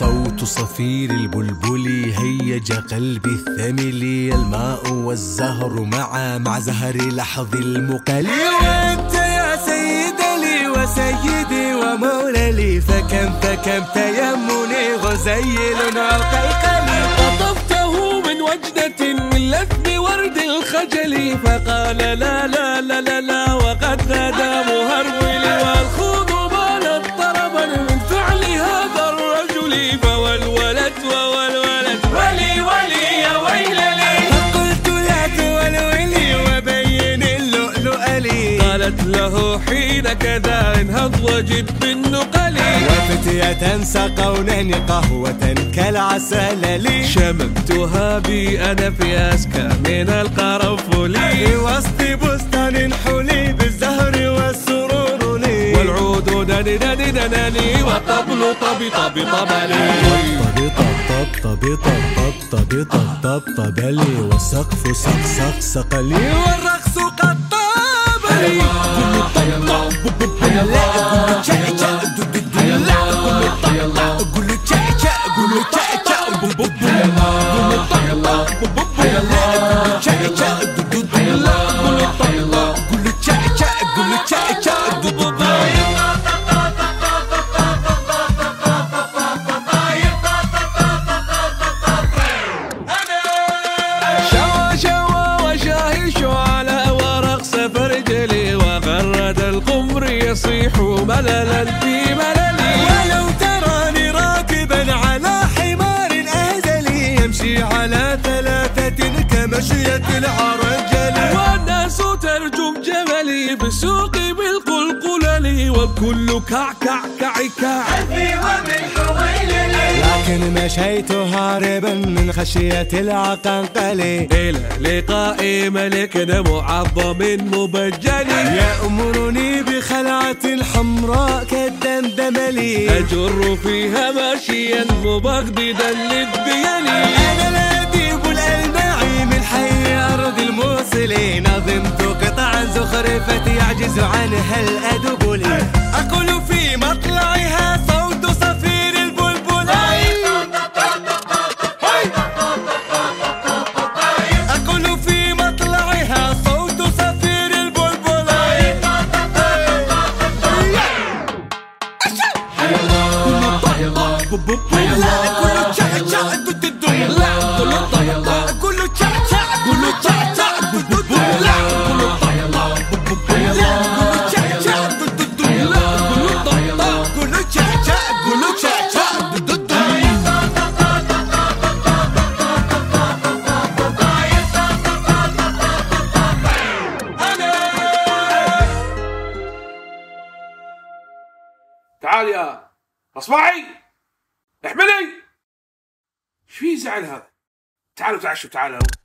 صوت صفير البلبل هيج قلبي الثمل، الماء والزهر مع زهر لحظ المقل. وانت يا سيد لي وسيدي ومولى لي، فكم تيمني غزيل وقيقلي. قطفته من وجدة من لثم ورد الخجل، فقال لا لا لا لا لا وقد غدا مهرولي. والخوض بانت طربا من فعل هذا الرجل، فوالولد ولي يا ويل لي. فقلت لا تولولي وبين اللؤلؤ لي. قالت له حين كذا انهض وجب بالنقل. وفتية سقونني قهوة كالعسل لي. شممتها بي أنا في أسكى من القرنفل، في وسط بستان حلي بالزهر والسرور لي. والعود دني والطبل طبي طبلي. طب لي والسقف سق لي. والرقص قد طاب لي. يصيح مللا في مللي. ولو تراني راكبا على حمار أهزلي، يمشي على ثلاثة كمشية العرجل. والناس ترجم جملي في السوق بالقلقلل، والكل كعكع عفي وبالحويلل. لكن مشيت هاربا من خشية العقنقل، إلى لقاء ملك معظم مبجل، يأمرني بخلعة حمراء كالدمدملي. أجر فيها ماشيا مبغضدا للديل. أنا الأديب الألمعي من حي أرض الموصل، نظمت قطعا زخرفت يعجز عنها الأدبل. أقول في مطلعها صوت صفير البلبل، أقول في مطلعها صوت صفير البلبل. تعال يا اصبعي احملي. ايش في زعل هذا؟ تعالوا تعشوا تعالوا.